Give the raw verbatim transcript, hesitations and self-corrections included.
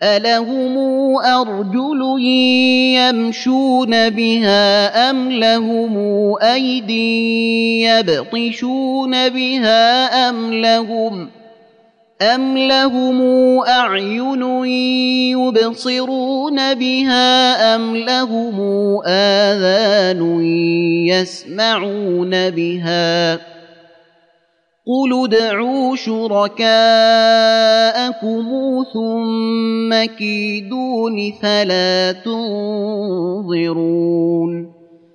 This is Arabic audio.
ألهم أرجل يمشون بها أم لهم أيد يبطشون بها أم لهم أم لهم أعين يبصرون بها أم لهم آذان يسمعون بها قل ادعوا شركاءكم ثم كيدون فلا تنظرون